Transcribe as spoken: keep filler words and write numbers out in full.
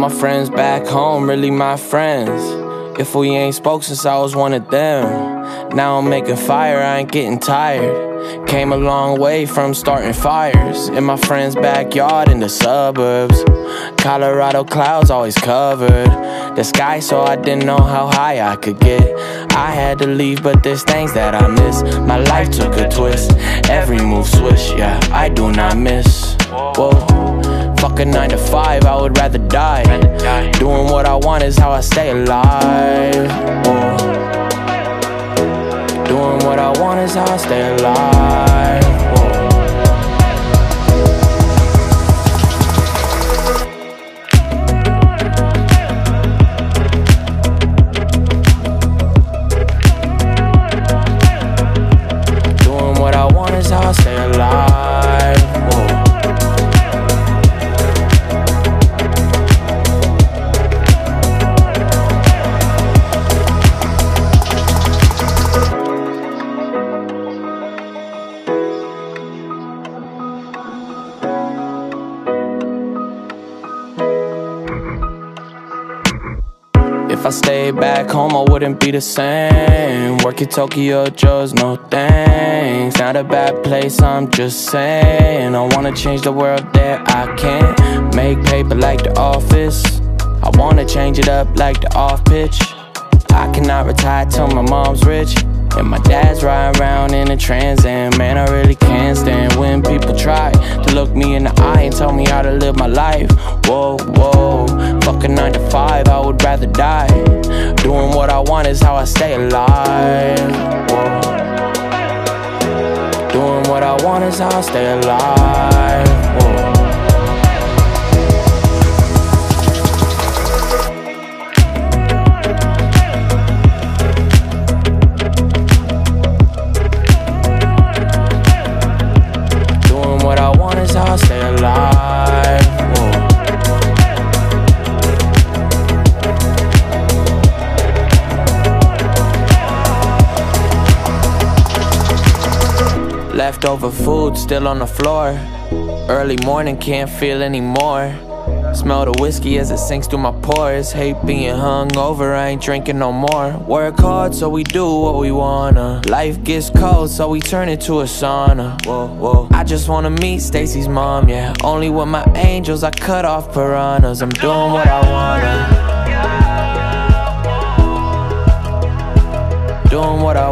my friends back home really my friends. If we ain't spoke since I was one of them. Now I'm making fire, I ain't getting tired. Came a long way from starting fires in my friend's backyard in the suburbs. Colorado clouds always covered the sky, so I didn't know how high I could get. I had to leave, but there's things that I miss. My life took a twist, every move swish, yeah, I do not miss. Whoa, fuck a nine to five, I would rather die. Doing what I want is how I stay alive. Whoa. Doing what I want is how I stay alive. Whoa. Doing what I want is how I stay alive. Whoa. If I stayed back home, I wouldn't be the same. Working Tokyo Joe's, no thanks. Not a bad place, I'm just saying. I wanna change the world there, I can't. Make paper like The Office. I wanna change it up like the off pitch. I cannot retire till my mom's rich. And my dad's riding around in a Trans Am. Man, I really can't stand when people try to look me in the eye and tell me how to live my life. Whoa, whoa, fuck a nine to five, I would rather die. Doing what I want is how I stay alive. Whoa. Doing what I want is how I stay alive. Whoa. What I want is how I stay alive. Whoa. Leftover food still on the floor. Early morning, can't feel anymore. Smell the whiskey as it sinks through my pores. Hate being hungover, I ain't drinking no more. Work hard so we do what we wanna. Life gets cold so we turn it to a sauna. Whoa, whoa. I just wanna meet Stacy's mom, yeah. Only with my angels, I cut off piranhas. I'm doing what I wanna. Doing what I